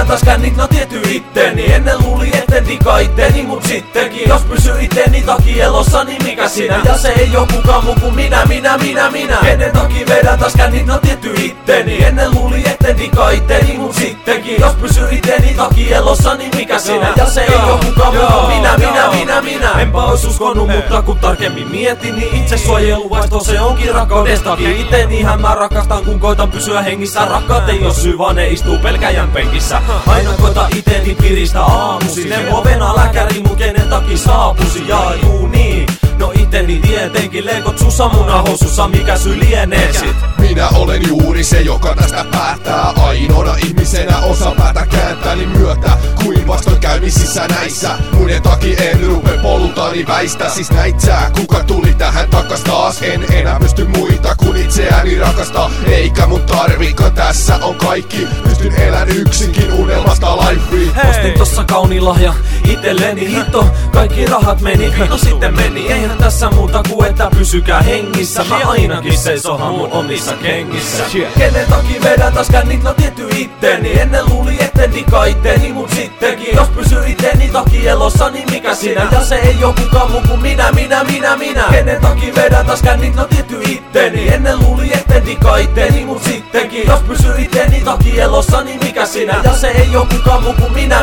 taas kännit, no tietty itteni. Ennen luuli etten diga itteni, mut sittenkin. Jos pysy itteni takia elossa, niin mikä sinä? Ja se ei oo kukaan muu kuin minä. Kenen takia vedän taas kännit, no tietty itteni. Ennen luuli etten diga itteni, mut sittenkin. Jos pysy itteni takia elossa, niin mikä sinä? Ja se ei oo kukaan muu kuin minä. Enpä ois uskonut, mutta kun tarkemmin mietin, niin itsesuojeluvaisto se onkin rakkaudestakin. Itenihän mä rakastan, kun koitan pysyä hengissä. Rakkaat ei oo syy, vaan ne istuu pelkäjän penkissä. Aina koita iteni piristä aamusi. Neuvovena lääkäri, mut kenen takia saapusi. Ja juu niin, no iteni tietenkin. Leikot sussa munahousussa, mikä syy lienee sit? Minä olen juuri se, joka tästä päättää. Ainoana ihmisenä osa päätä kääntää, niin myötä kuin vastoinkäymisissä näissä. Muiden takia en rupe polultani väistä. Siis näit sä, kuka tuli tähän takas taas? En enää pysty muita kun itseäni rakastaa. Eikä mun tarvikaan, tässä on kaikki. Pystyn elän yksinkin unelmasta life free. Ostin tossa kauniin lahja itelleni, hitto, kaikki rahat meni. No sitten meni, eihän tässä muuta kuin että pysykää hengissä. Mä ainakin seisohan mun omissa kengissä. Kenen takia vedän taas kännit, no tietty itteni. Ennen luuli etten diga itteni, mut sittenkin. Jos pysy itteni takia elossa, niin mikä sinä? Ja se ei oo kukaan muu kuin minä. Kenen takia vedän taas kännit, no tietty itteni. Ennen luuli etten diga itteni, mut sittenkin. Jos pysy itteni takia elossa, niin mikä sinä? Ja se ei oo kukaan muu kuin minä.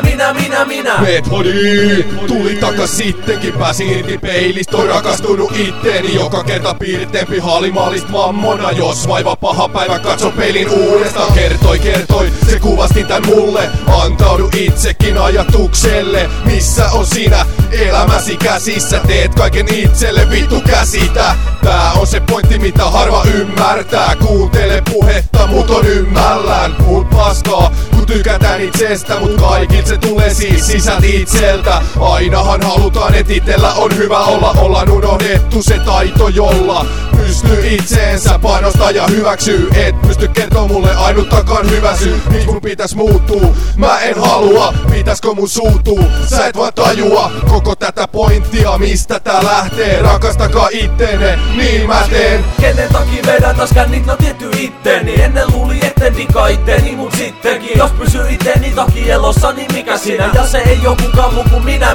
Methodi tuli takas sittenkin, pääsin irti peilistä, on rakastunut itteeni. Joka kerta piirteempi haalimaalist mammona. Jos vaiva paha päivä, katso peilin uudestaan. Kertoi, se kuvasti tän mulle. Antaudu itsekin ajatukselle. Missä on sinä elämäsi käsissä? Teet kaiken itselle, vittu käsitä. Tää on se pointti, mitä harva ymmärtää. Kuuntele puhetta, mut on ymmällään. Puhut paskaa, kun tykätään itsestä, mut kaikilta se tulee siis sisältä itseltä. Ainahan halutaan, et itellä on hyvä olla. Ollaan unohdettu se taito, jolla pystyy itseensä panostaa ja hyväksyy. Et pysty kertoa mulle ainuttakaan hyvä syy, miksi mun pitäis muuttuu. Mä en halua, pitäiskö mun suutuu? Sä et vaan tajua koko tätä pointtia, mistä tää lähtee. Rakastakaa ittene, niin mä teen. Kenen takia vedän taas kännit, no tietty itteni. Ennen luuli etten diga itteni, mut sittenkin. Jos pysy itteni takia elossa, niin mikä sinä? Ja se ei oo kukaan muu kuin minä.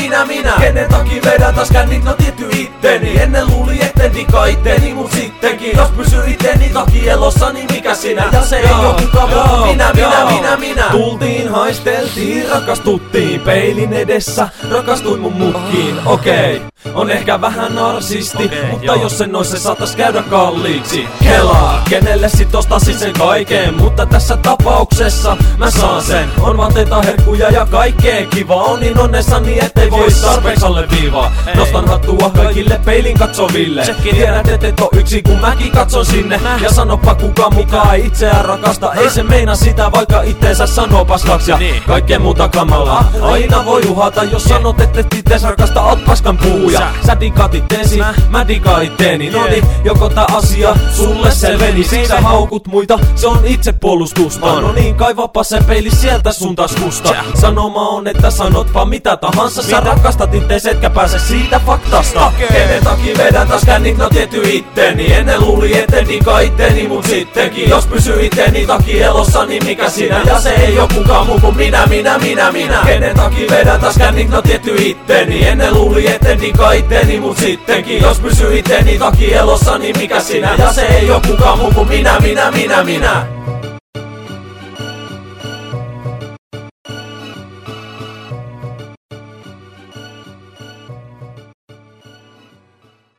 Kenen takia vedän taas kännit, no tietty itteni. Ennen luuli etten diga itteni, mut sittenkin. Jos pysy itteni takia elossa, niin mikä sinä? Ja se ei oo kukaan muu kuin minä. Tultiin, haisteltiin, rakastuttiin peilin edessä. Rakastuin mun mukkiin, okei. On ehkä vähän narsisti, mutta jos sen noissa saatais käydä kalliiksi. Kelaa, kenelle sit ostasin sen kaiken, mutta tässä tapauksessa mä saan sen. On vaatteita, herkkuja ja kaikkea kivaa. On niin onnessani, ettei voi tarpeeksi alle viivaa. Nostan hattua kaikille peilin katsoville. Tiedät, et oo yksi, kun mäkin katson sinne. Ja sanoppa kuka mukaan itseään rakasta. Ei se meina sitä, vaikka itteensä sanoo paskaksi ja kaikkea muuta kamalaa. Aina voi uhata, jos sanot, et ittees rakasta, oot paskan puhuja. Sä digaat itteesi, mä digaan itteeni. Noni, joko tää asia sulle selveni. Siksi sä haukut muita, se on itsepuolustusta. No niin, kaivapa se peili sieltä sun taskusta. Sanoma on, että sanotpa mitä tahansa. Sä rakastat ittees, etkä pääse siitä faktasta. Kenen takia vedän taas kännit, no tietty itteni. Ennen luuli etten diga itteni, mut sittenkin. Jos pysy itteni takia elossa, niin mikä sinä? Ja se ei oo kukaan muu kuin minä. Kenen takia vedän taas kännit, no tietty itteni. Ennen luuli etten diga itteni, mut sittenkin. Jos pysy itteni takia elossa, niin mikä sinä? Ja se ei oo kukaan muu kuin minä.